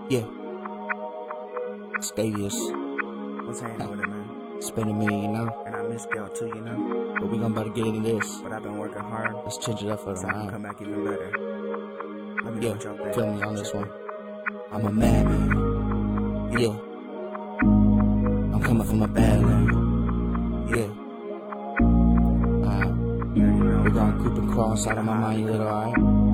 Yeah. Stavius. What's happening with it, man? Spending me, you know? And I missed y'all too, you know? But we gonna about to get into this. But I've been working hard. Let's change it up for the so I can round. come back even better. Let me know what y'all think. Feel me on this one. I'm a madman. Yeah. I'm coming from a bad land. Yeah. We're gonna creep and crawl inside of my mind, you little, alright?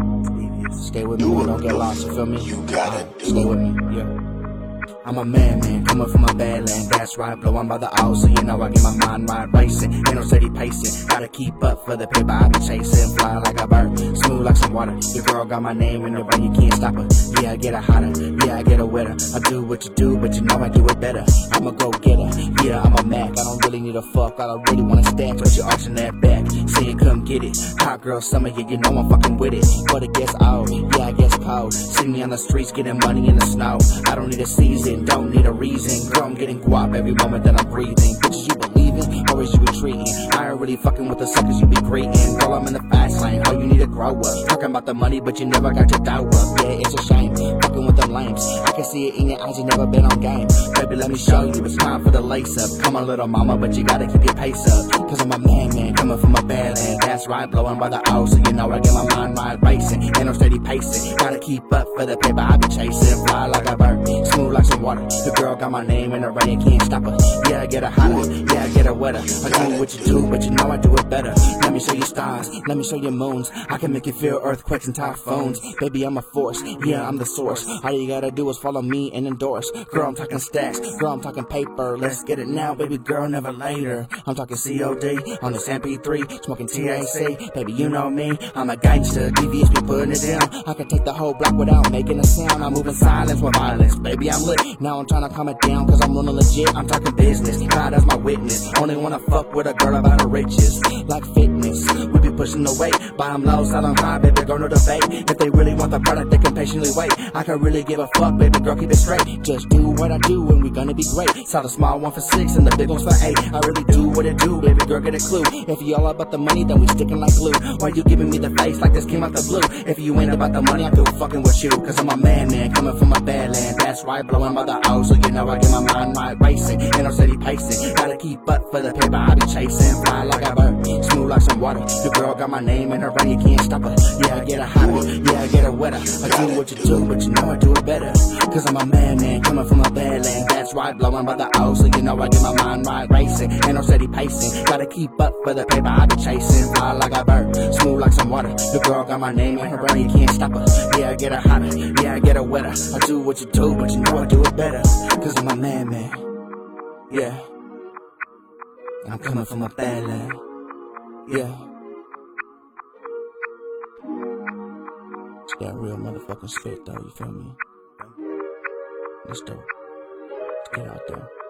Stay with me, don't get lost, you feel me? You got it. Stay with me, yeah. I'm a madman, coming from a bad land, that's right, blowing by the hour, so you know I get my mind right racing, ain't no steady pacing, gotta keep up for the paper I be chasing, fly like a bird, smooth like some water, your girl got my name in the ring, you can't stop her, yeah I get her hotter, yeah I get her wetter, I do what you do, but you know I do it better, I'm a go-getter, yeah I'm a Mac, I don't really need a fuck, I don't really wanna stack, but you auction that back, saying come get it, hot girl summer, yeah you know I'm fucking with it, but it gets out, yeah I guess cold, see me on the streets getting money in the snow, I don't need a season, don't need a reason. Girl, I'm getting guap every moment that I'm breathing. Bitches, you believing, or is you retreating? I ain't really fucking with the suckers you be greeting. Girl, I'm in the fast lane, all you need to grow up. Talking about the money, but you never got your dough up. Yeah, it's a shame, fucking with them lames. I can see it in your eyes, you never been on game. Baby, let me show you, it's time for the lace up. Come on, little mama, but you gotta keep your pace up. Cause I'm a man, coming from a bad land. That's right, blowing by the hour, so you know I get my mind right racing. Ain't no steady pacing, gotta keep up for the paper I be chasing. Fly like a bird, smooth like some water. The girl got my name in the ring, can't stop her. Yeah, I get her hotter, yeah, I get her wetter. I do what you do, but you know I do it better. Let me show you stars, let me show you moons. I can make you feel earthquakes and typhoons. Baby, I'm a force, yeah, I'm the source. All you gotta do is follow me and endorse. Girl, I'm talking stacks, girl, I'm talking paper. Let's get it now, baby girl, never later. I'm talking COD on this MP3, smoking THC. Baby, you know me, I'm a gangster. DVs be putting it down. I can take the whole block without making a sound. I'm moving silence with violence, baby, I'm lit. Now I'm trying to calm it down, cause I'm running legit. I'm talking business, God as my witness. Only wanna fuck with a girl about her riches. Like fitness, we be pushing the weight. Buy them low, sell them high, baby girl, no debate. If they really want the product, they can patiently wait. I can really give a fuck, baby girl, keep it straight. Just do what I do and we gonna be great. Saw the small one for 6 and the big ones for 8. I really do what it do, baby girl, get a clue. If you all about the money, then we sticking like glue. Why you giving me the face like this came out the blue? If you ain't about the money, I feel fucking with you. Cause I'm a man, coming from a bad land. That's right, blowing by the hour, so you know I get my mind right racing. Ain't no steady pacing, gotta keep up for the paper I be chasing. Fly like a bird, smooth like some water. Your girl got my name in her ring, you can't stop her. Yeah, I get her hotter, yeah, I get her wetter. I do what you do, but you know I do it better. Cause I'm a man, coming from a bad land. That's right, blowing by the hour, so you know I get my mind right racing. Ain't no steady pacing, gotta keep up for the paper I be chasing. Fly like a bird, smooth like some water. Your girl got my name in her ring, you can't stop her. Yeah, I get her hotter, yeah, I get her wetter. I do what you do, but you know I do it better. Cause I'm a man, yeah. And I'm coming from a bad land, yeah. It's got real motherfucking spit though, you feel me? Let's do it. Let's get out there.